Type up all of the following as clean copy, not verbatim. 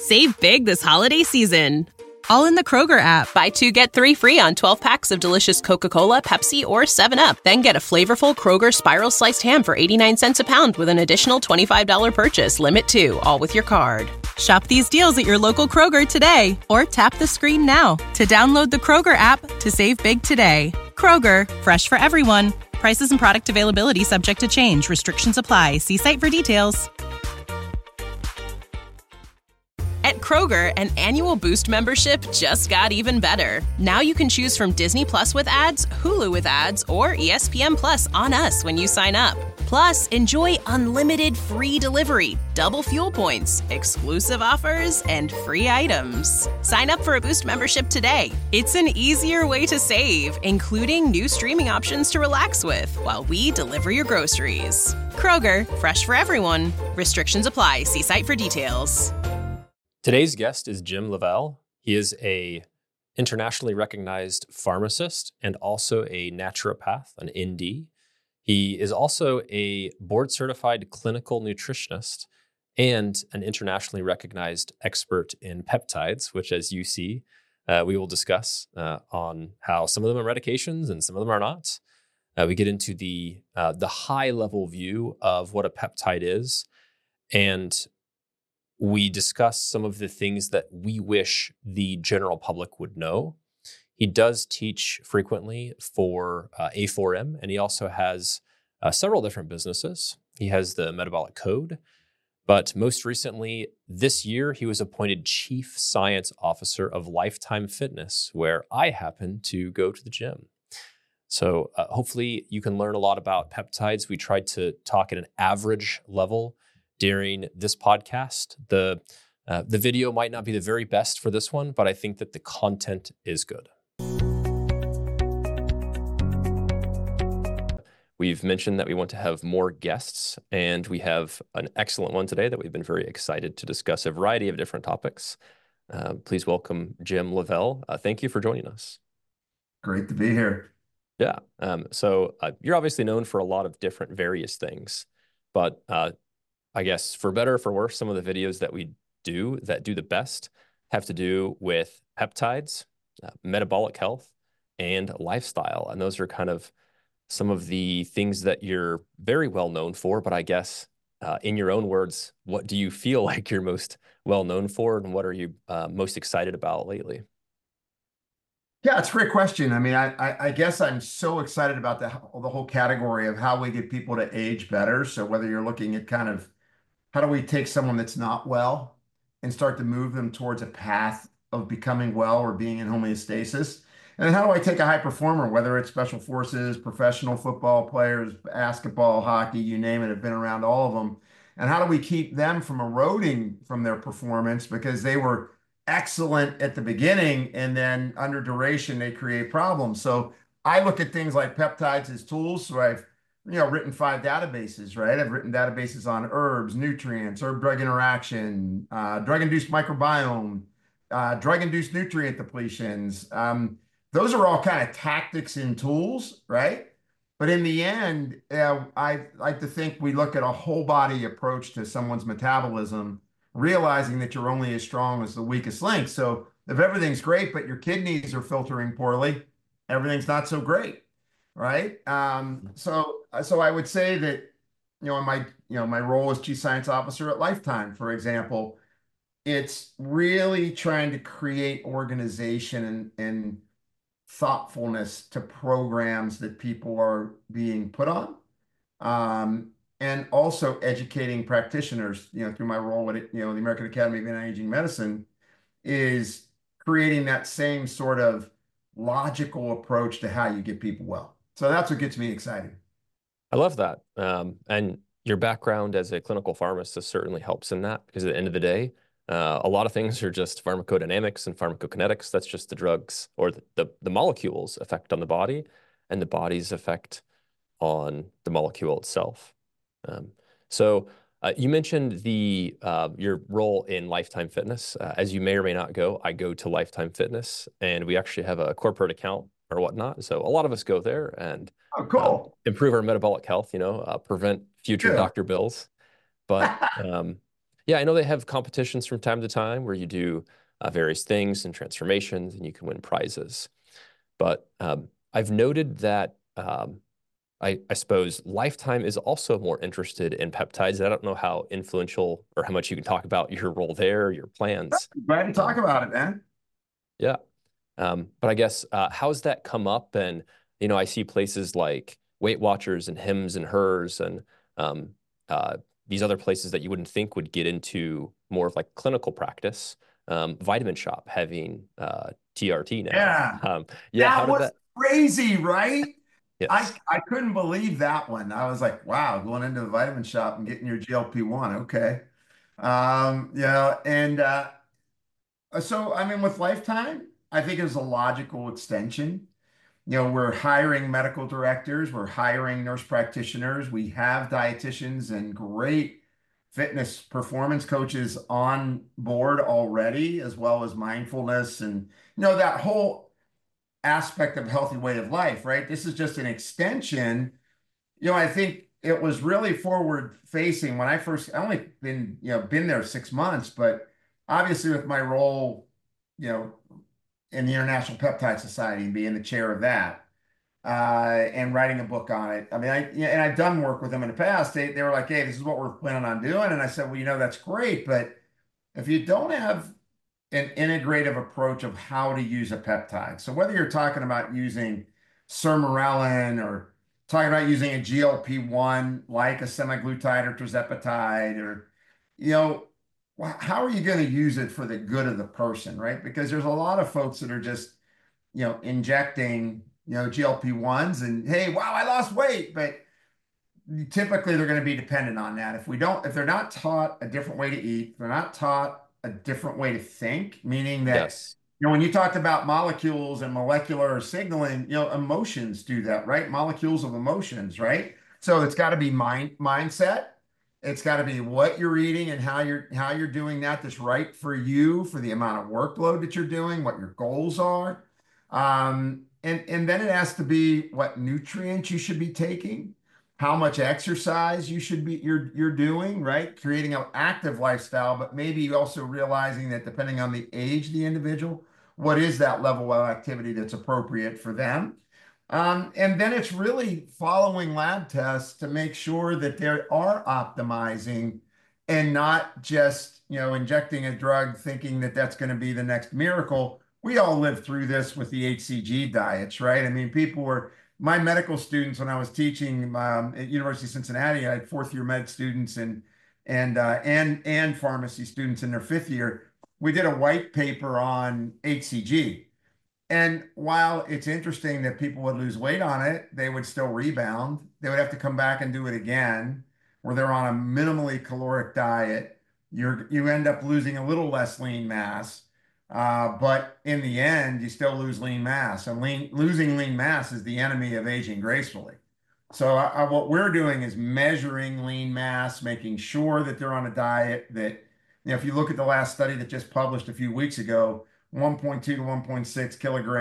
Save big this holiday season. All in the Kroger app. Buy two, get three free on 12 packs of delicious Coca-Cola, Pepsi, or 7UP. Then get a flavorful Kroger Spiral Sliced Ham for 89 cents a pound with an additional $25 purchase. Limit 2, all with your card. Shop these deals at your local Kroger today, or tap the screen now to download the Kroger app to save big today. Kroger, fresh for everyone. Prices and product availability subject to change. Restrictions apply. See site for details. At Kroger, an annual Boost membership just got even better. Now you can choose from Disney Plus with ads, Hulu with ads, or ESPN Plus on us when you sign up. Plus, enjoy unlimited free delivery, double fuel points, exclusive offers, and free items. Sign up for a Boost membership today. It's an easier way to save, including new streaming options to relax with while we deliver your groceries. Kroger, fresh for everyone. Restrictions apply. See site for details. Today's guest is Jim Lavelle. He is a internationally recognized pharmacist and also a naturopath, an ND. He is also a board-certified clinical nutritionist and an internationally recognized expert in peptides, which, as you see, we will discuss on how some of them are medications and some of them are not. We get into the high-level view of what a peptide is, and we discuss some of the things that we wish the general public would know. He does teach frequently for A4M, and he also has several different businesses. He has the Metabolic Code, but most recently this year, he was appointed Chief Science Officer of Lifetime Fitness, where I happen to go to the gym. So hopefully you can learn a lot about peptides. We tried to talk at an average level during this podcast. The video might not be the very best for this one, but I think that the content is good. We've mentioned that we want to have more guests, and we have an excellent one today that we've been very excited to discuss a variety of different topics. Please welcome Jim Lavelle. Thank you for joining us. Great to be here. Yeah. So you're obviously known for a lot of different various things, but I guess for better or for worse, some of the videos that we do that do the best have to do with peptides, metabolic health, and lifestyle. And those are kind of some of the things that you're very well known for. But I guess in your own words, what do you feel like you're most well known for, and what are you most excited about lately? Yeah, it's a great question. I mean, I guess I'm so excited about the whole category of how we get people to age better. So whether you're looking at kind of how do we take someone that's not well and start to move them towards a path of becoming well or being in homeostasis? And then how do I take a high performer, whether it's special forces, professional football players, basketball, hockey, you name it, I've been around all of them. And how do we keep them from eroding from their performance because they were excellent at the beginning and then under duration, they create problems. So I look at things like peptides as tools. So I've written 5 databases, right? I've written databases on herbs, nutrients, herb-drug interaction, drug-induced microbiome, drug-induced nutrient depletions. Those are all kind of tactics and tools, right? But in the end, I like to think we look at a whole body approach to someone's metabolism, realizing that you're only as strong as the weakest link. So if everything's great, but your kidneys are filtering poorly, everything's not so great, right? So I would say that, in my role as Chief Science Officer at Lifetime, for example, it's really trying to create organization and thoughtfulness to programs that people are being put on, and also educating practitioners, through my role with the American Academy of Anti-Aging Medicine, is creating that same sort of logical approach to how you get people well. So that's what gets me excited. I love that. And your background as a clinical pharmacist certainly helps in that, because at the end of the day, a lot of things are just pharmacodynamics and pharmacokinetics. That's just the drugs or the molecules' effect on the body and the body's effect on the molecule itself. So you mentioned your role in Lifetime Fitness. As you may or may not go, I go to Lifetime Fitness, and we actually have a corporate account or whatnot. So a lot of us go there and improve our metabolic health, prevent future doctor bills. But Yeah, I know they have competitions from time to time where you do various things and transformations and you can win prizes. But I've noted that I suppose Lifetime is also more interested in peptides. I don't know how influential or how much you can talk about your role there, your plans. Glad to talk Um, about it, man. yeah. But I guess how's that come up? And I see places like Weight Watchers and Hims and Hers and um, uh, these other places that you wouldn't think would get into more of like clinical practice. Vitamin Shop having TRT now. Yeah, Yeah, how that did was that? crazy, right? I Yes. I couldn't believe that one. I was like, wow, going into the vitamin shop and getting your GLP-1. Okay. And so I mean, with Lifetime, I think it was a logical extension. We're hiring medical directors, we're hiring nurse practitioners, we have dietitians and great fitness performance coaches on board already, as well as mindfulness and that whole aspect of healthy way of life, right? This is just an extension. I think it was really forward facing when I only been there 6 months, but obviously with my role, you know, in the International Peptide Society and being the chair of that, and writing a book on it. I mean, and I've done work with them in the past. They were like, "Hey, this is what we're planning on doing," and I said, "Well, that's great, but if you don't have an integrative approach of how to use a peptide. So whether you're talking about using sermorelin or talking about using a GLP-1 like a semaglutide or tirzepatide or, you know, how are you going to use it for the good of the person, right? Because there's a lot of folks that are just, injecting, GLP-1s and hey, wow, I lost weight, but typically they're going to be dependent on that. If they're not taught a different way to eat, they're not taught a different way to think, meaning that, Yes. when you talked about molecules and molecular signaling, emotions do that, right? Molecules of emotions, right? So it's got to be mindset. It's got to be what you're eating and how you're doing that that's right for you, for the amount of workload that you're doing, what your goals are. And then it has to be what nutrients you should be taking, how much exercise you're doing, right? Creating an active lifestyle, but maybe also realizing that depending on the age of the individual, what is that level of activity that's appropriate for them? And then it's really following lab tests to make sure that they are optimizing and not just, injecting a drug thinking that that's going to be the next miracle. We all lived through this with the HCG diets, right? I mean, my medical students when I was teaching at University of Cincinnati, I had fourth year med students and pharmacy students in their fifth year. We did a white paper on HCG. And while it's interesting that people would lose weight on it, they would still rebound. They would have to come back and do it again, where they're on a minimally caloric diet. You end up losing a little less lean mass, but in the end, you still lose lean mass. And losing lean mass is the enemy of aging gracefully. So what we're doing is measuring lean mass, making sure that they're on a diet that, if you look at the last study that just published a few weeks ago, 1.2 to 1.6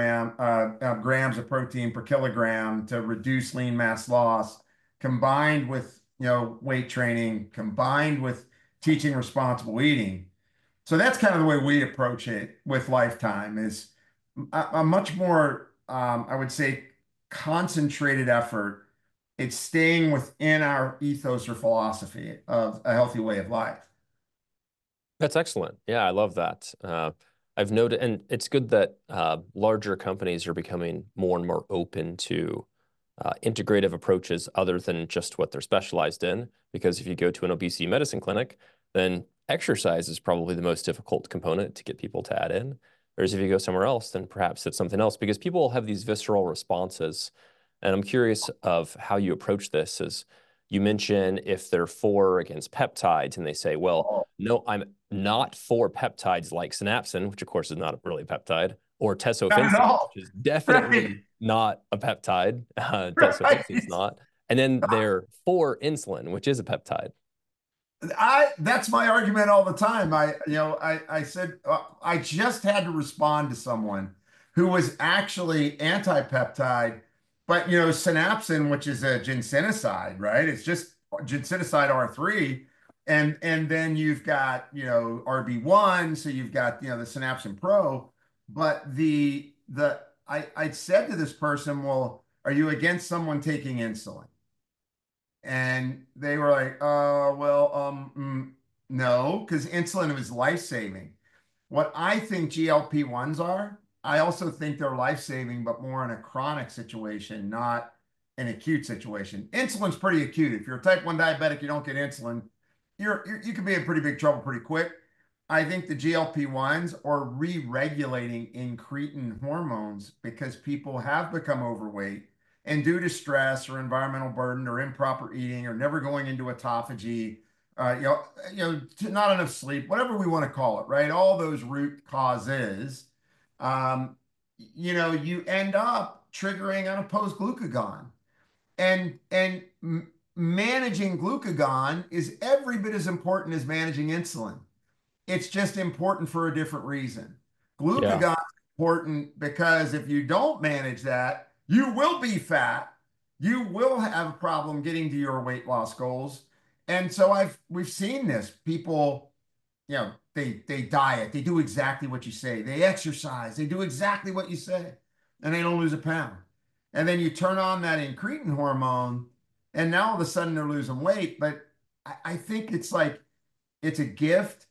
grams of protein per kilogram to reduce lean mass loss, combined with weight training, combined with teaching responsible eating. So that's kind of the way we approach it with Lifetime is a much more, I would say, concentrated effort. It's staying within our ethos or philosophy of a healthy way of life. That's excellent. Yeah, I love that. I've noted, and it's good that larger companies are becoming more and more open to integrative approaches other than just what they're specialized in. Because if you go to an obesity medicine clinic, then exercise is probably the most difficult component to get people to add in. Whereas if you go somewhere else, then perhaps it's something else because people have these visceral responses. And I'm curious of how you approach this as you mention if they're for or against peptides and they say, well, no, I'm not for peptides like synapsin, which of course is not really a peptide, or Not at tesofensine, all. which is Right. definitely not a peptide. Right. Tesofensine's not. And then they're for insulin, which is a peptide. That's my argument all the time. I said I just had to respond to someone who was actually anti-peptide, but synapsin, which is a ginsenoside, right? It's just ginsenoside R3. And then you've got, RB1, so you've got, the Synapsin Pro. But I said to this person, well, are you against someone taking insulin? And they were like, well, no, because insulin is life-saving. What I think GLP-1s are, I also think they're life-saving, but more in a chronic situation, not an acute situation. Insulin's pretty acute. If you're a type 1 diabetic, you don't get insulin, you can be in pretty big trouble pretty quick. I think the GLP-1s are re-regulating incretin hormones because people have become overweight and due to stress or environmental burden or improper eating or never going into autophagy, not enough sleep, whatever we want to call it, right? All those root causes, you end up triggering unopposed glucagon. And managing glucagon is every bit as important as managing insulin. It's just important for a different reason. Yeah. Glucagon is important because if you don't manage that, you will be fat. You will have a problem getting to your weight loss goals. And so we've seen this. People, they diet, they do exactly what you say. They exercise, they do exactly what you say, and they don't lose a pound. And then you turn on that incretin hormone, and now all of a sudden they're losing weight. But I think it's like it's a gift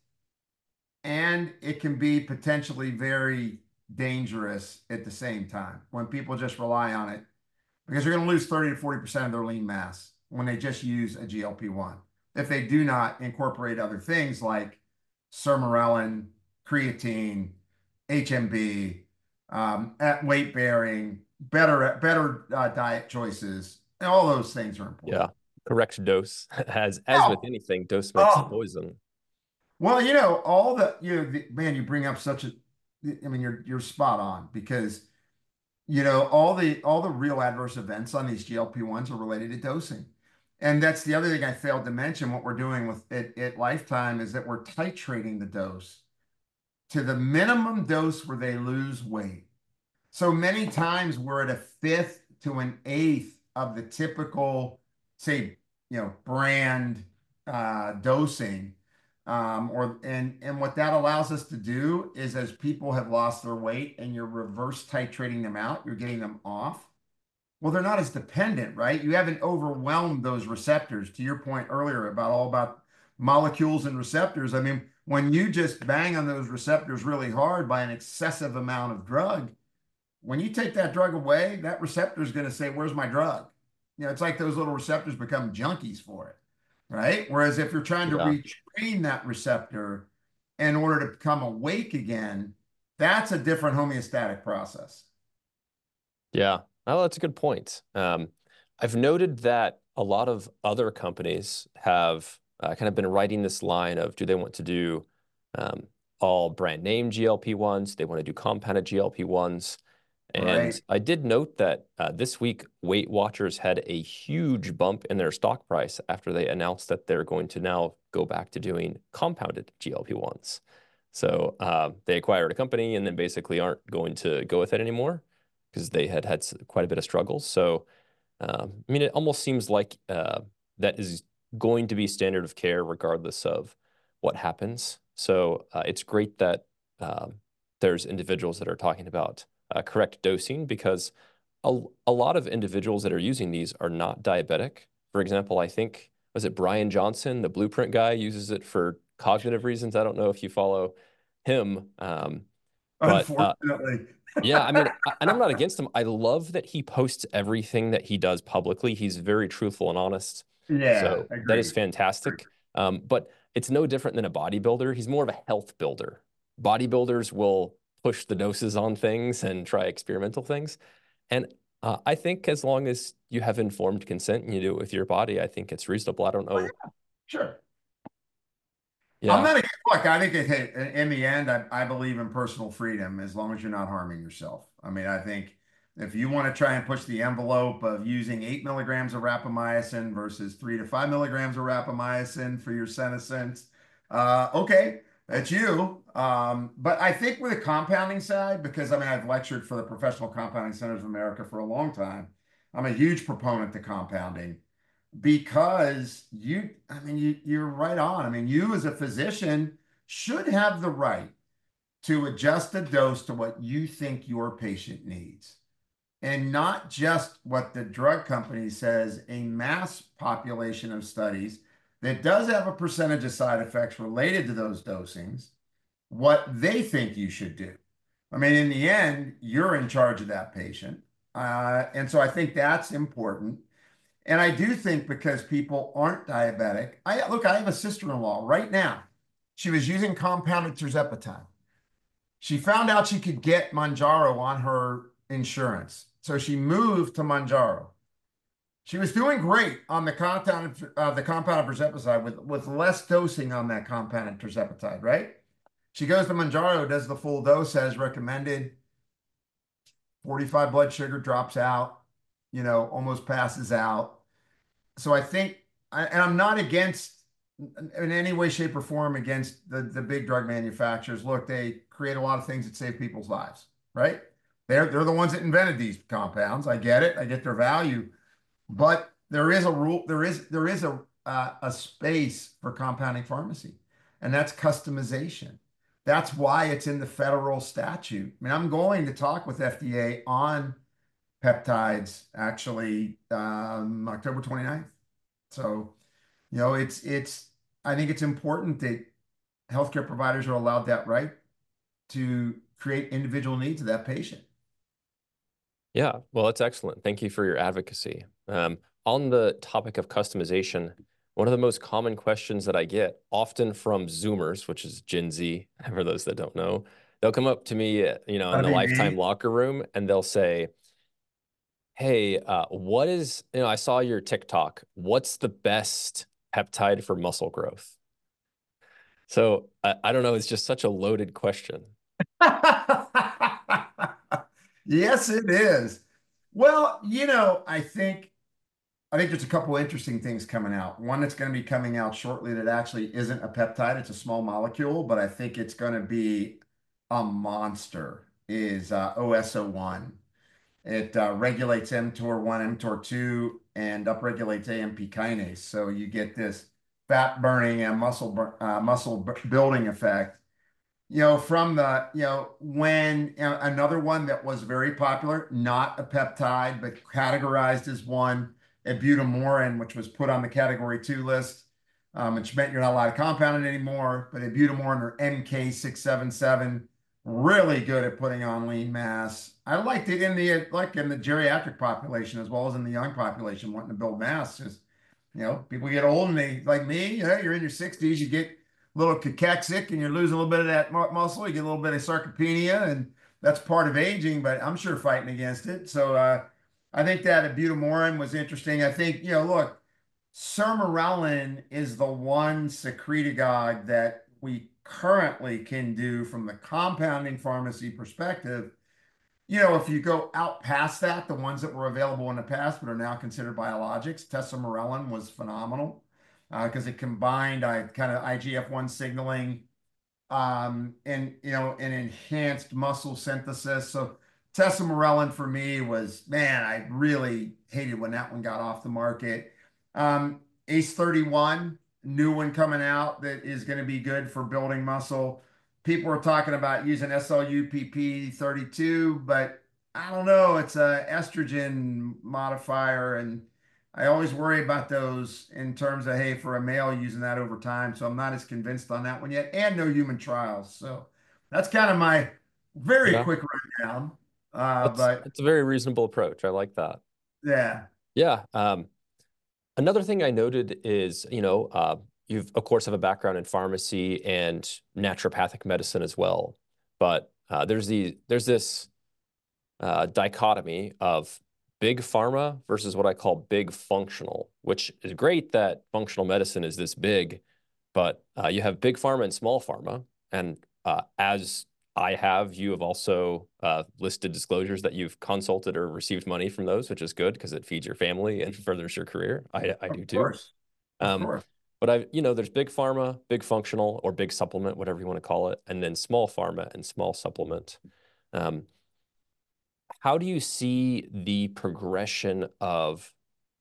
and it can be potentially very dangerous at the same time when people just rely on it because you're going to lose 30 to 40% of their lean mass when they just use a GLP-1. If they do not incorporate other things like sermorelin, creatine, HMB, at weight bearing, better diet choices, and all those things are important. Yeah. Correct dose. As with Oh, anything, dose makes the oh, poison. well, man, you bring up I mean, you're spot on because all the real adverse events on these GLP-1s are related to dosing. And that's the other thing I failed to mention. What we're doing with it at Lifetime is that we're titrating the dose to the minimum dose where they lose weight. So many times we're at a fifth to an eighth of the typical, say, brand dosing. And what that allows us to do is as people have lost their weight and you're reverse titrating them out, you're getting them off. Well, they're not as dependent, right? You haven't overwhelmed those receptors. To your point earlier about all about molecules and receptors. I mean, when you just bang on those receptors really hard by an excessive amount of drug, when you take that drug away, that receptor is going to say, "Where's my drug?" It's like those little receptors become junkies for it, right? Whereas if you're trying to Yeah. retrain that receptor in order to become awake again, that's a different homeostatic process. Yeah. Oh, that's a good point. I've noted that a lot of other companies have kind of been writing this line of do they want to do all brand name GLP-1s? They want to do compounded GLP-1s. And Right. I did note that this week, Weight Watchers had a huge bump in their stock price after they announced that they're going to now go back to doing compounded GLP-1s. So they acquired a company and then basically aren't going to go with it anymore because they had quite a bit of struggles. So, I mean, it almost seems like that is going to be standard of care regardless of what happens. So it's great that there's individuals that are talking about correct dosing because a lot of individuals that are using these are not diabetic. For example, I think, was it Brian Johnson, the Blueprint guy, uses it for cognitive reasons. I don't know if you follow him. But Unfortunately. yeah, I mean, and I'm not against him. I love that he posts everything that he does publicly. He's very truthful and honest. Yeah, So that is agreed. fantastic. But it's no different than a bodybuilder. He's more of a health builder. Bodybuilders will push the doses on things and try experimental things. And I think as long as you have informed consent and you do it with your body, I think it's reasonable. I don't Oh, know. yeah, sure. I'm Yeah, not against, look, I think in the end, I believe in personal freedom as long as you're not harming yourself. I mean, I think if you want to try and push the envelope of using 8 milligrams of rapamycin versus 3 to 5 milligrams of rapamycin for your senescence, okay, that's you. But I think with the compounding side, because I mean, I've lectured for the Professional Compounding Centers of America for a long time. I'm a huge proponent to compounding. because I mean, you're right on. I mean, you as a physician should have the right to adjust a dose to what you think your patient needs, and not just what the drug company says, a mass population of studies that does have a percentage of side effects related to those dosings, what they think you should do. I mean, in the end, you're in charge of that patient. And so I think that's important. And I do think because people aren't diabetic, I have a sister-in-law right now. She was using compounded tirzepatide. She found out she could get Mounjaro on her insurance. So she moved to Mounjaro. She was doing great on the compounded tirzepatide with less dosing on that compounded tirzepatide, right? She goes to Mounjaro, does the full dose as recommended. 45 blood sugar drops out, almost passes out. So I think, and I'm not against in any way, shape, or form against the big drug manufacturers. Look, they create a lot of things that save people's lives, right? They're the ones that invented these compounds. I get it. I get their value, but there is a rule. There is a space for compounding pharmacy, and that's customization. That's why it's in the federal statute. I mean, I'm going to talk with FDA on peptides actually October 29th. So, I think it's important that healthcare providers are allowed that right to create individual needs of that patient. Yeah, well, that's excellent. Thank you for your advocacy. On the topic of customization, one of the most common questions that I get, often from Zoomers, which is Gen Z, for those that don't know, they'll come up to me, in the Lifetime locker room, and they'll say, "Hey, I saw your TikTok. What's the best peptide for muscle growth?" So I don't know. It's just such a loaded question. Yes, it is. Well, I think there's a couple of interesting things coming out. One that's going to be coming out shortly that actually isn't a peptide, it's a small molecule, but I think it's going to be a monster, is OS01. It regulates mTOR1, mTOR2, and upregulates AMP kinase. So you get this fat burning and muscle building effect. From when another one that was very popular, not a peptide, but categorized as one, ibutamoren, which was put on the category 2 list, which meant you're not allowed to compound it anymore, but ibutamoren, or MK677, really good at putting on lean mass. I liked it in the geriatric population as well as in the young population wanting to build mass. Just, people get old and they, like me, you're in your 60s, you get a little cachexic and you're losing a little bit of that muscle. You get a little bit of sarcopenia, and that's part of aging, but I'm sure fighting against it. So I think that ibutamoren was interesting. I think, look, sermorelin is the one secretagogue that we currently can do from the compounding pharmacy perspective. If you go out past that, the ones that were available in the past but are now considered biologics, tesamorelin was phenomenal because it combined kind of IGF-1 signaling and enhanced muscle synthesis. So tesamorelin for me was, man, I really hated when that one got off the market. ACE31, new one coming out that is going to be good for building muscle. People are talking about using SLUPP32, but I don't know. It's a estrogen modifier, and I always worry about those in terms of, hey, for a male using that over time. So I'm not as convinced on that one yet, and no human trials. So that's kind of my very quick rundown. But it's a very reasonable approach. I like that. Yeah. Yeah. Another thing I noted is, you've, of course, have a background in pharmacy and naturopathic medicine as well. But there's this dichotomy of big pharma versus what I call big functional, which is great that functional medicine is this big, but you have big pharma and small pharma. And as you have also listed disclosures that you've consulted or received money from those, which is good because it feeds your family and furthers your career. I do too. Of course. But there's big pharma, big functional, or big supplement, whatever you want to call it, and then small pharma and small supplement. How do you see the progression of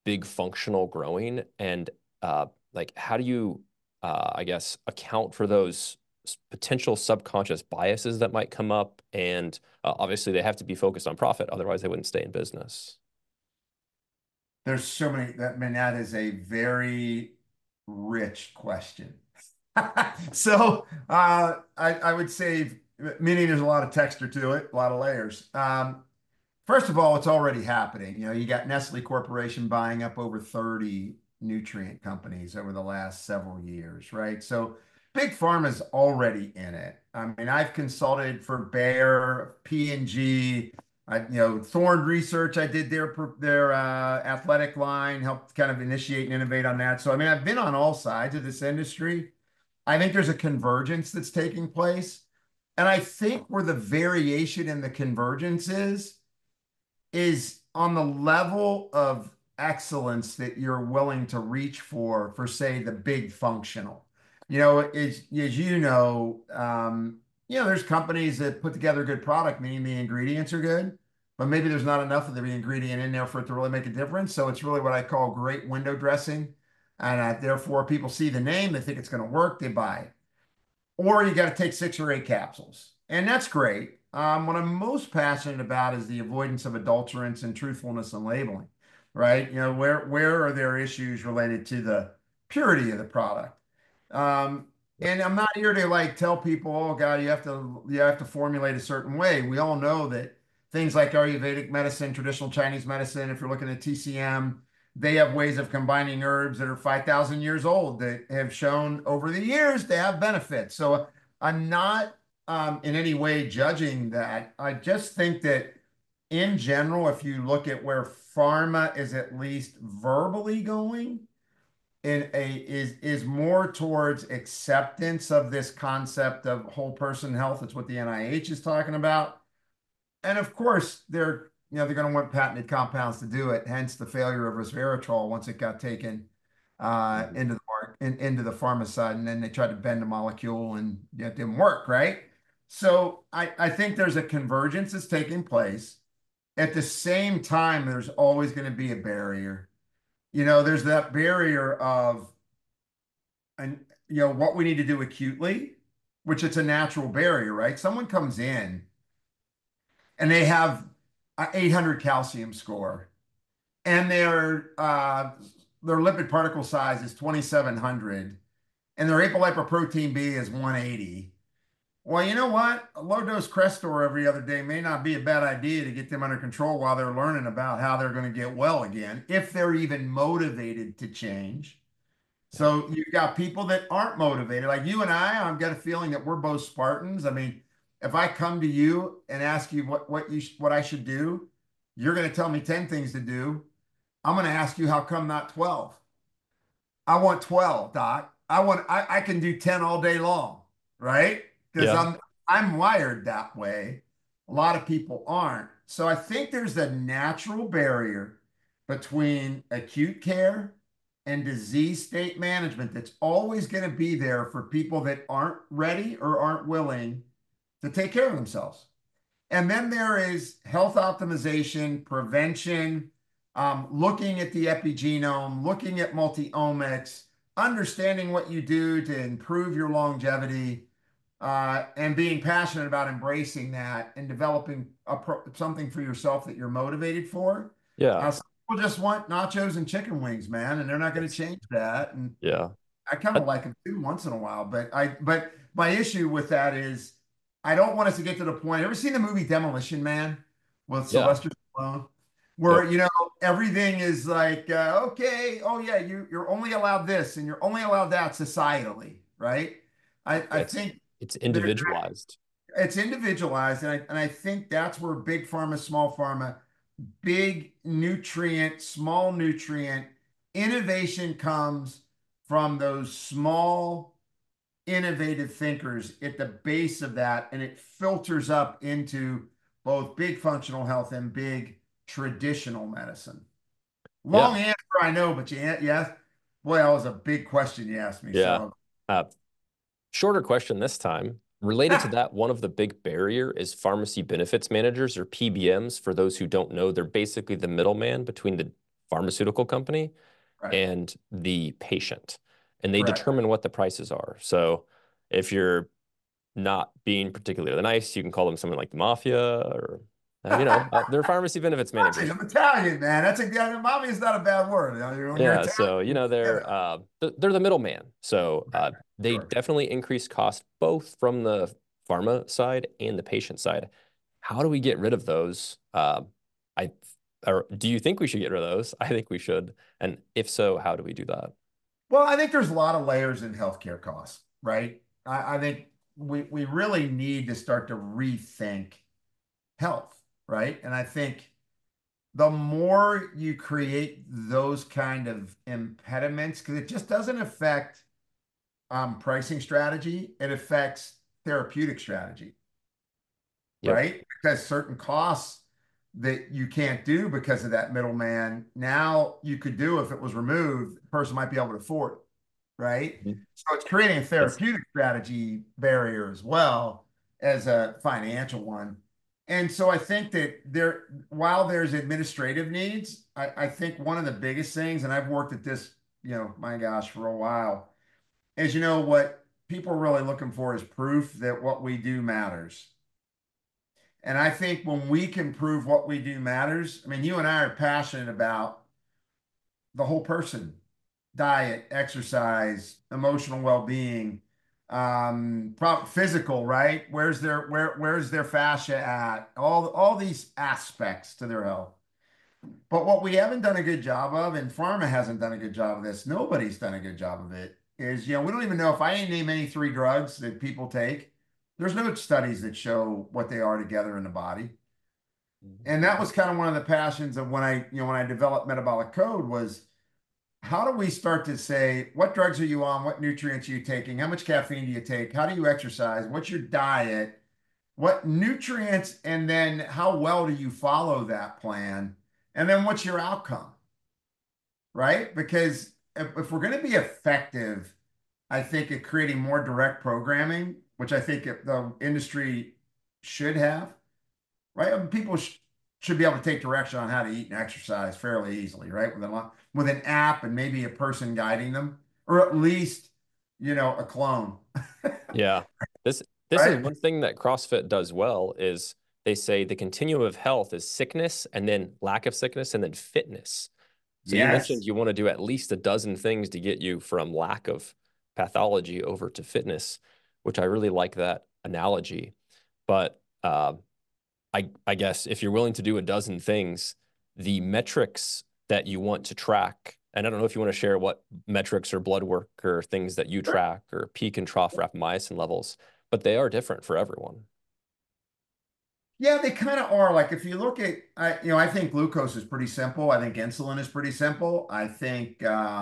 big functional growing, and like how do you, I guess, account for those potential subconscious biases that might come up? And obviously, they have to be focused on profit, otherwise they wouldn't stay in business. There's so many that, I mean, that is a very rich question. So I would say, meaning there's a lot of texture to it, a lot of layers. First of all, it's already happening. You know, you got Nestle Corporation buying up over 30 nutrient companies over the last several years, right? So big pharma's already in it. I mean, I've consulted for Bayer, P&G, Thorne Research. I did their athletic line, helped kind of initiate and innovate on that. So I mean, I've been on all sides of this industry. I think there's a convergence that's taking place. And I think where the variation in the convergence is on the level of excellence that you're willing to reach for say, the big functional. As there's companies that put together a good product, meaning the ingredients are good, but maybe there's not enough of the ingredient in there for it to really make a difference. So it's really what I call great window dressing. And therefore, people see the name, they think it's going to work, they buy it. Or you got to take 6 or 8 capsules. And that's great. What I'm most passionate about is the avoidance of adulterants and truthfulness in labeling, right? Where are there issues related to the purity of the product? And I'm not here to like tell people, oh God, you have to formulate a certain way. We all know that things like Ayurvedic medicine, traditional Chinese medicine, if you're looking at TCM, they have ways of combining herbs that are 5,000 years old that have shown over the years to have benefits. So I'm not in any way judging that. I just think that in general, if you look at where pharma is at least verbally going, is more towards acceptance of this concept of whole person health. It's what the NIH is talking about. And of course, they're going to want patented compounds to do it, hence the failure of resveratrol once it got taken into the pharma side, and then they tried to bend the molecule and it didn't work, right? So I think there's a convergence that's taking place. At the same time, there's always going to be a barrier. There's that barrier of, what we need to do acutely, which it's a natural barrier, right? Someone comes in and they have an 800 calcium score, and their lipid particle size is 2,700, and their apolipoprotein B is 180. Well, you know what? A low dose Crestor every other day may not be a bad idea to get them under control while they're learning about how they're going to get well again, if they're even motivated to change. So you've got people that aren't motivated, like you and I've got a feeling that we're both Spartans. I mean, if I come to you and ask you what I should do, you're going to tell me 10 things to do. I'm going to ask you, how come not 12? I want 12, Doc. I can do 10 all day long, right? Because I'm wired that way. A lot of people aren't. So I think there's a natural barrier between acute care and disease state management that's always going to be there for people that aren't ready or aren't willing to take care of themselves. And then there is health optimization, prevention, looking at the epigenome, looking at multi-omics, understanding what you do to improve your longevity, and being passionate about embracing that and developing something for yourself that you're motivated for. Yeah. Some people just want nachos and chicken wings, man, and they're not going to change that. And Yeah. I kind of like them too once in a while, but my issue with that is I don't want us to get to the point. Ever seen the movie Demolition Man with Sylvester Stallone? Where, everything is like, okay, oh yeah, you're only allowed this and you're only allowed that societally, right? I think it's individualized. It's individualized, and I think that's where big pharma, small pharma, big nutrient, small nutrient innovation comes from those small innovative thinkers at the base of that, and it filters up into both big functional health and big traditional medicine. Long answer, I know, but yes, boy, that was a big question you asked me. Yeah. So. Shorter question this time. Related to that, one of the big barrier is pharmacy benefits managers, or PBMs. For those who don't know, they're basically the middleman between the pharmaceutical company Right. and the patient, and they Correct. determine what the prices are. So if you're not being particularly nice, you can call them something like the mafia or, they're pharmacy benefits Watching, managers. I'm Italian, man. Mommy is not a bad word. You know, when you're Yeah, Italian, so you they're the middleman. So they sure. definitely increase cost both from the pharma side and the patient side. How do we get rid of those? I or do you think we should get rid of those? I think we should. And if so, how do we do that? Well, I think there's a lot of layers in healthcare costs, right? I think we really need to start to rethink health, right? And I think the more you create those kind of impediments, because it just doesn't affect pricing strategy, it affects therapeutic strategy, Yep. right? Because certain costs that you can't do because of that middleman, now you could do if it was removed, the person might be able to afford it, right? Mhm. So it's creating a That's therapeutic strategy barrier as well as a financial one. And so I think that while there's administrative needs, I think one of the biggest things, and I've worked at this, my gosh, for a while, is what people are really looking for is proof that what we do matters. And I think when we can prove what we do matters, I mean, you and I are passionate about the whole person, diet, exercise, emotional well-being, physical, right? Where's their fascia at? All these aspects to their health. But what we haven't done a good job of, and pharma hasn't done a good job of this, nobody's done a good job of it, is, we don't even know if I name any three drugs that people take. There's no studies that show what they are together in the body. And that was kind of one of the passions of when I developed Metabolic Code was how do we start to say, what drugs are you on? What nutrients are you taking? How much caffeine do you take? How do you exercise? What's your diet? What nutrients? And then how well do you follow that plan? And then what's your outcome? Right? Because if we're going to be effective, I think at creating more direct programming, which I think the industry should have, right? I mean, people should be able to take direction on how to eat and exercise fairly easily, right? With an app and maybe a person guiding them, or at least, a clone, Yeah. This is right? one thing that CrossFit does well is they say the continuum of health is sickness and then lack of sickness and then fitness. So you mentioned Yes. you want to do at least a dozen things to get you from lack of pathology over to fitness, which I really like that analogy. But I guess if you're willing to do a dozen things, the metrics that you want to track, and I don't know if you want to share what metrics or blood work or things that you track or peak and trough rapamycin levels, but they are different for everyone. Yeah, they kind of are. Like if you look at, I think glucose is pretty simple. I think insulin is pretty simple. I think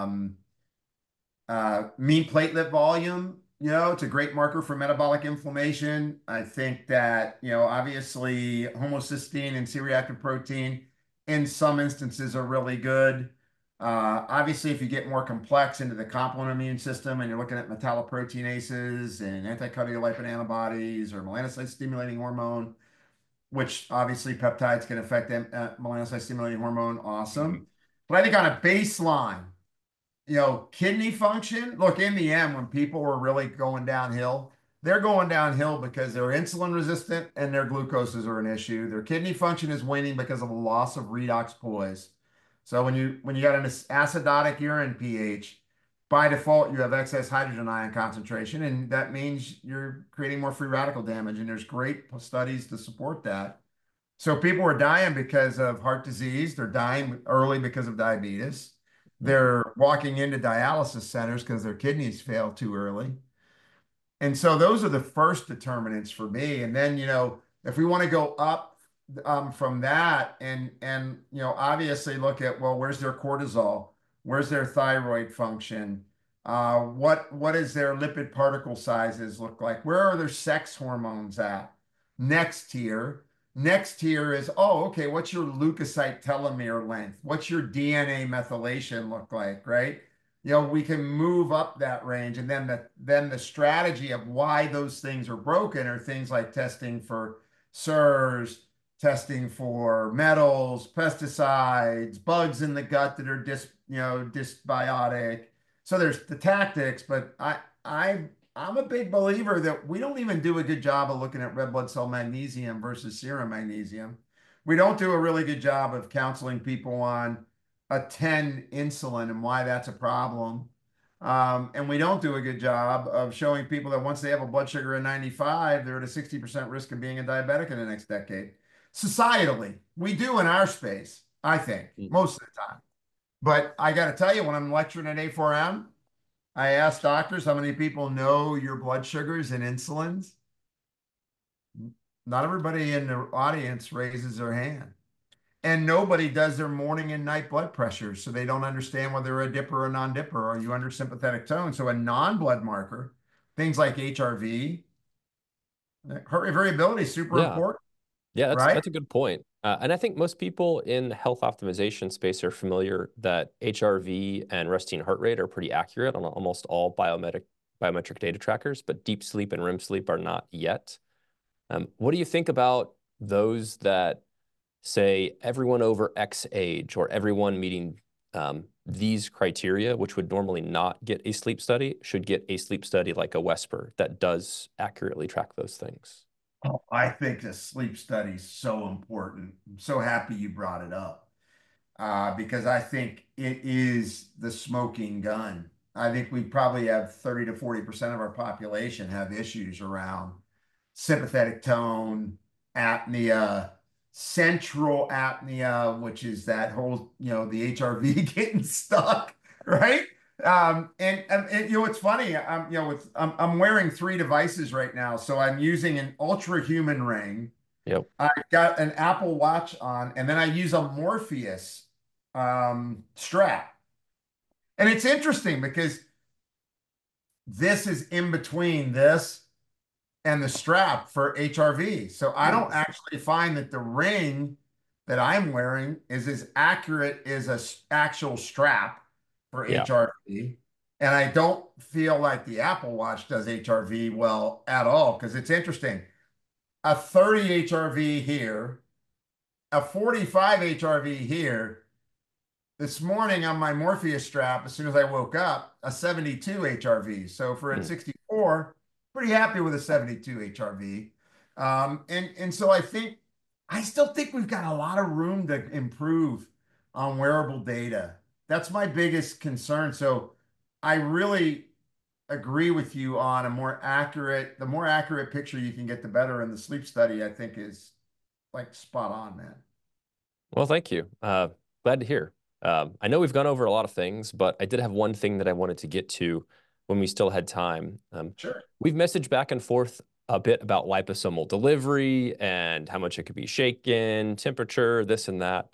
mean platelet volume, it's a great marker for metabolic inflammation. I think that, obviously homocysteine and C-reactive protein in some instances are really good. Obviously, if you get more complex into the complement immune system and you're looking at metalloproteinases and anticardiolipin antibodies or melanocyte stimulating hormone, which obviously peptides can affect them, melanocyte stimulating hormone, Mhm. awesome. But I think on a baseline, kidney function. Look, in the end, when people were really going downhill, they're going downhill because they're insulin resistant and their glucoses are an issue. Their kidney function is waning because of a loss of redox poise. So when you got an acidotic urine pH, by default you have excess hydrogen ion concentration, and that means you're creating more free radical damage. And there's great studies to support that. So people are dying because of heart disease. They're dying early because of diabetes. They're walking into dialysis centers because their kidneys fail too early. And so those are the first determinants for me. And then, if we want to go up from that and obviously look at, well, where's their cortisol? Where's their thyroid function? What is their lipid particle sizes look like? Where are their sex hormones at? Next tier. Next tier is, oh, okay, what's your leukocyte telomere length? What's your DNA methylation look like, right? We can move up that range, and then the strategy of why those things are broken are things like testing for SIRS, testing for metals, pesticides, bugs in the gut that are dysbiotic. So there's the tactics, but I'm a big believer that we don't even do a good job of looking at red blood cell magnesium versus serum magnesium. We don't do a really good job of counseling people on a 10 insulin and why that's a problem. And we don't do a good job of showing people that once they have a blood sugar of 95, they're at a 60% risk of being a diabetic in the next decade. Societally, we do in our space, I think, most of the time. But I got to tell you, when I'm lecturing at A4M, I ask doctors how many people know your blood sugars and insulins. Not everybody in the audience raises their hand. And nobody does their morning and night blood pressure, so they don't understand whether they're a dipper or non-dipper. Are you under sympathetic tone? So a non-blood marker, things like HRV, heart rate variability is super important. Yeah, right? That's a good point. And I think most people in the health optimization space are familiar that HRV and resting heart rate are pretty accurate on almost all biometric data trackers, but deep sleep and REM sleep are not yet. What do you think about those that say everyone over X age or everyone meeting these criteria, which would normally not get a sleep study, should get a sleep study like a Wesper that does accurately track those things? Oh, I think the sleep study is so important. I'm so happy you brought it up because I think it is the smoking gun. I think we probably have 30 to 40% of our population have issues around sympathetic tone, apnea, central apnea, which is that whole, the HRV getting stuck, right? And it's funny. I'm wearing 3 devices right now, so I'm using an Ultra Human ring. Yep. I got an Apple Watch on, and then I use a Morpheus strap. And it's interesting because this is in between this and the strap for HRV. So I don't actually find that the ring that I'm wearing is as accurate as an actual strap for HRV. And I don't feel like the Apple Watch does HRV well at all because it's interesting. A 30 HRV here, a 45 HRV here. This morning on my Morpheus strap, as soon as I woke up, a 72 HRV. So for at 64, pretty happy with a 72 HRV. And so I still think we've got a lot of room to improve on wearable data. That's my biggest concern. So I really agree with you on the more accurate picture you can get, the better. And the sleep study, I think, is like spot on, man. Well, thank you. Glad to hear. I know we've gone over a lot of things, but I did have one thing that I wanted to get to when we still had time. Sure. We've messaged back and forth a bit about liposomal delivery and how much it could be shaken, temperature, this and that.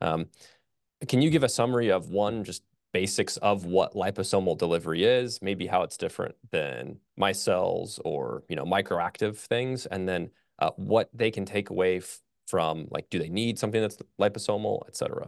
Can you give a summary of just basics of what liposomal delivery is, maybe how it's different than micelles or, microactive things, and then what they can take away from, like, do they need something that's liposomal, et cetera?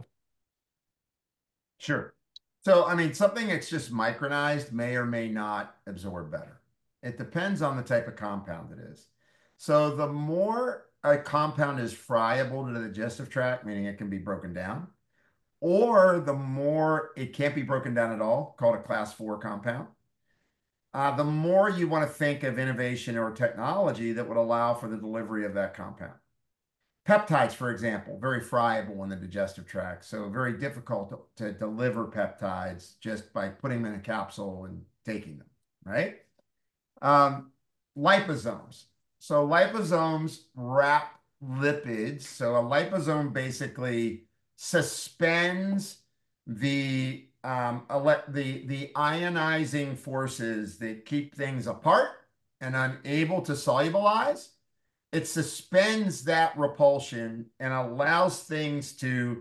Sure. So, I mean, something that's just micronized may or may not absorb better. It depends on the type of compound it is. So the more a compound is friable to the digestive tract, meaning it can be broken down, or the more it can't be broken down at all, called a class 4 compound, the more you want to think of innovation or technology that would allow for the delivery of that compound. Peptides, for example, very friable in the digestive tract, so very difficult to deliver peptides just by putting them in a capsule and taking them, right? Liposomes. So liposomes wrap lipids. So a liposome basically suspends the ionizing forces that keep things apart and unable to solubilize. It suspends that repulsion and allows things to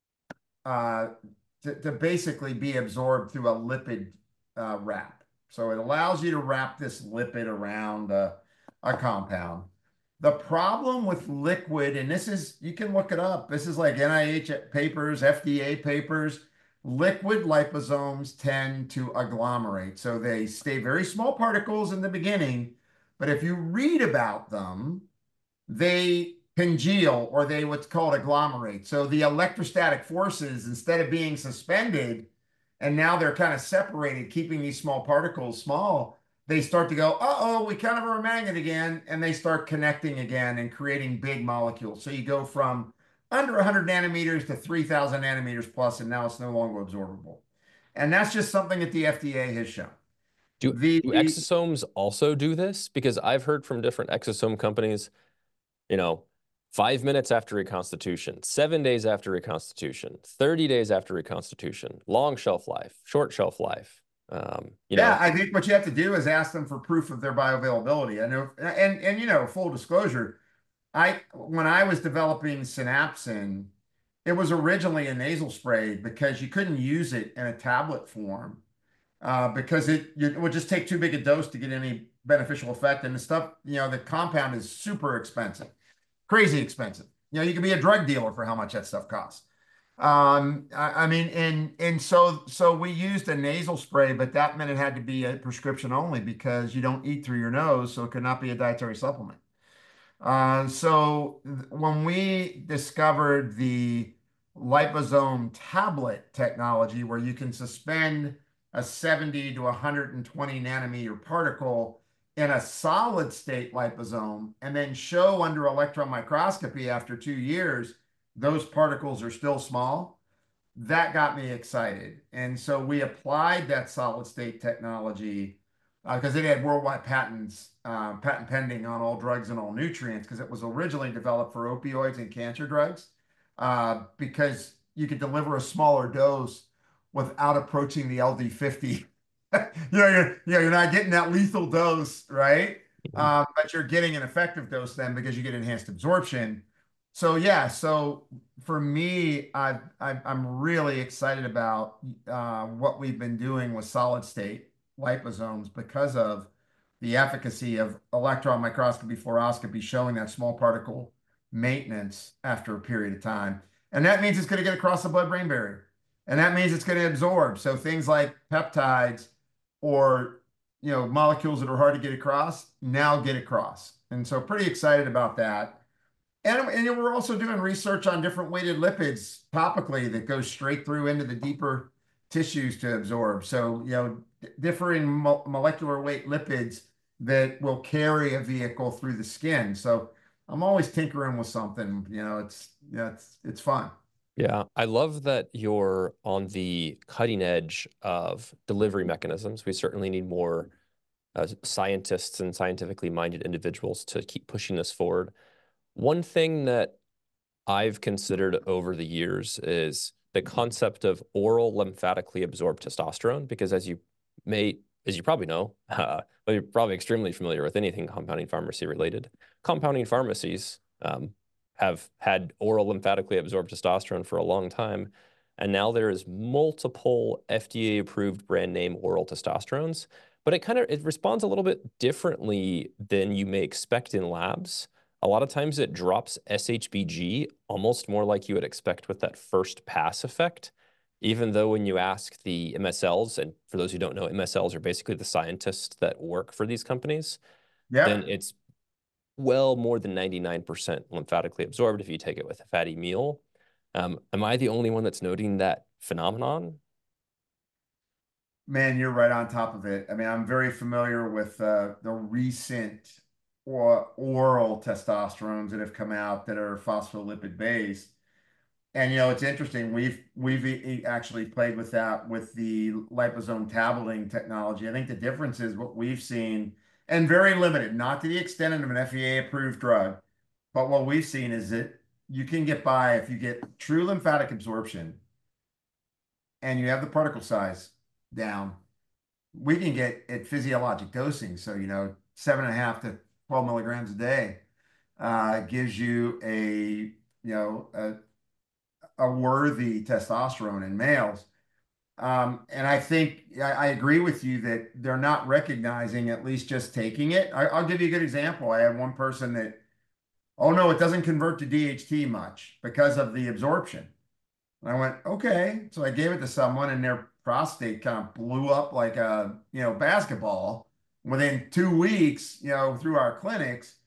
basically be absorbed through a lipid wrap. So it allows you to wrap this lipid around a compound. The problem with liquid, and you can look it up. This is like NIH papers, FDA papers. Liquid liposomes tend to agglomerate. So they stay very small particles in the beginning, but if you read about them, they congeal, or they what's called agglomerate. So the electrostatic forces, instead of being suspended, and now they're kind of separated, keeping these small particles small, they start to go, uh-oh, we kind of are a magnet again, and they start connecting again and creating big molecules. So you go from under 100 nanometers to 3,000 nanometers plus, and now it's no longer absorbable. And that's just something that the FDA has shown. Do exosomes also do this? Because I've heard from different exosome companies, you know, 5 minutes after reconstitution, 7 days after reconstitution, 30 days after reconstitution, long shelf life, short shelf life. Yeah, I think what you have to do is ask them for proof of their bioavailability. I know, and full disclosure, when I was developing Synapsin, it was originally a nasal spray because you couldn't use it in a tablet form, because it would just take too big a dose to get any beneficial effect. And the stuff, the compound is super expensive, crazy expensive. You can be a drug dealer for how much that stuff costs. I mean, so we used a nasal spray, but that meant it had to be a prescription only because you don't eat through your nose, so it could not be a dietary supplement. So when we discovered the liposome tablet technology, where you can suspend a 70 to 120 nanometer particle in a solid state liposome and then show under electron microscopy after 2 years, those particles are still small, that got me excited. And so we applied that solid state technology because it had worldwide patent pending on all drugs and all nutrients, because it was originally developed for opioids and cancer drugs, because you could deliver a smaller dose without approaching the LD50. You're not getting that lethal dose, right? But you're getting an effective dose then because you get enhanced absorption. So yeah, so for me, I'm really excited about what we've been doing with solid state liposomes because of the efficacy of electron microscopy fluoroscopy showing that small particle maintenance after a period of time. And that means it's going to get across the blood-brain barrier. And that means it's going to absorb. So things like peptides or molecules that are hard to get across now get across. And so pretty excited about that. And we're also doing research on different weighted lipids topically that goes straight through into the deeper tissues to absorb. So, differing molecular weight lipids that will carry a vehicle through the skin. So I'm always tinkering with something, it's fun. Yeah, I love that you're on the cutting edge of delivery mechanisms. We certainly need more scientists and scientifically minded individuals to keep pushing this forward. One thing that I've considered over the years is the concept of oral lymphatically absorbed testosterone, because as you probably know, but you're probably extremely familiar with anything compounding pharmacy related. Compounding pharmacies have had oral lymphatically absorbed testosterone for a long time. And now there is multiple FDA approved brand name oral testosterones, but it responds a little bit differently than you may expect in labs. A lot of times it drops SHBG almost more like you would expect with that first pass effect, even though when you ask the MSLs, and for those who don't know, MSLs are basically the scientists that work for these companies, then it's well more than 99% lymphatically absorbed if you take it with a fatty meal. Am I the only one that's noting that phenomenon? Man, you're right on top of it. I mean, I'm very familiar with the recent oral testosterones that have come out that are phospholipid based. And it's interesting. We've actually played with that with the liposome tableting technology. I think the difference is what we've seen, and very limited, not to the extent of an FDA approved drug, but what we've seen is that you can get by if you get true lymphatic absorption and you have the particle size down. We can get at physiologic dosing. So, 7.5 to 12 milligrams a day gives you a worthy testosterone in males. And I think I agree with you that they're not recognizing, at least just taking it. I'll give you a good example. I had one person that, oh no, it doesn't convert to DHT much because of the absorption. And I went, okay. So I gave it to someone and their prostate kind of blew up like a, basketball within 2 weeks, through our clinics.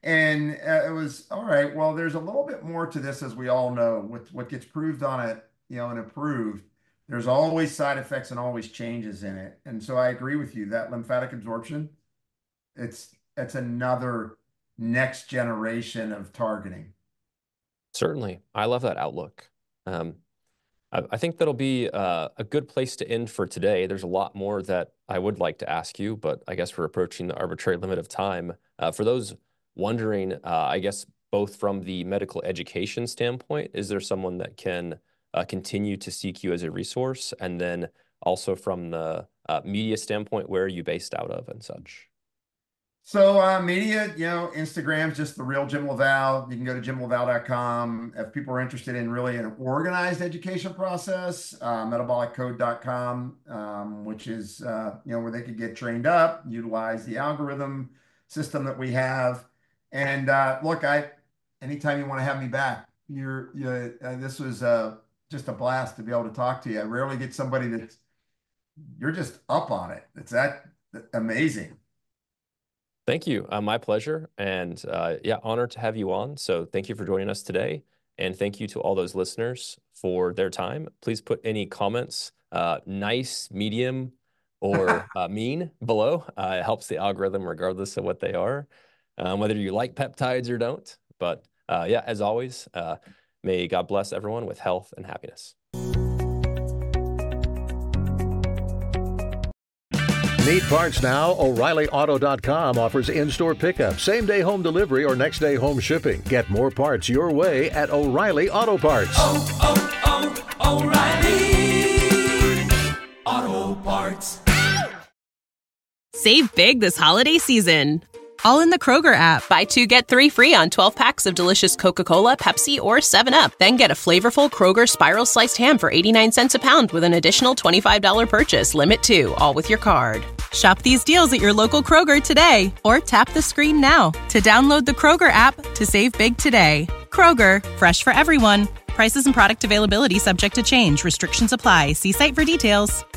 And it was all right. Well, there's a little bit more to this, as we all know. With what gets proved on it, and approved, there's always side effects and always changes in it. And so I agree with you that lymphatic absorption, it's another next generation of targeting. Certainly. I love that outlook. I think that'll be a good place to end for today. There's a lot more that I would like to ask you, but I guess we're approaching the arbitrary limit of time. For those wondering, I guess, both from the medical education standpoint, is there someone that can continue to seek you as a resource? And then also from the media standpoint, where are you based out of and such? So media, Instagram's just the real Jim LaValle. You can go to jimlaval.com. If people are interested in really an organized education process, metaboliccode.com, which is where they could get trained up, utilize the algorithm system that we have. And look, anytime you want to have me back, this was just a blast to be able to talk to you. I rarely get somebody you're just up on it. It's that amazing. Thank you. My pleasure. And honored to have you on. So thank you for joining us today. And thank you to all those listeners for their time. Please put any comments, nice, medium, or mean below. It helps the algorithm regardless of what they are, whether you like peptides or don't. But as always, may God bless everyone with health and happiness. Need parts now? O'ReillyAuto.com offers in-store pickup, same-day home delivery, or next-day home shipping. Get more parts your way at O'Reilly Auto Parts. O'Reilly Auto Parts. Save big this holiday season. All in the Kroger app. Buy 2, get 3 free on 12 packs of delicious Coca-Cola, Pepsi, or 7-Up. Then get a flavorful Kroger Spiral Sliced Ham for 89 cents a pound with an additional $25 purchase. Limit 2, all with your card. Shop these deals at your local Kroger today, or tap the screen now to download the Kroger app to save big today. Kroger, fresh for everyone. Prices and product availability subject to change. Restrictions apply. See site for details.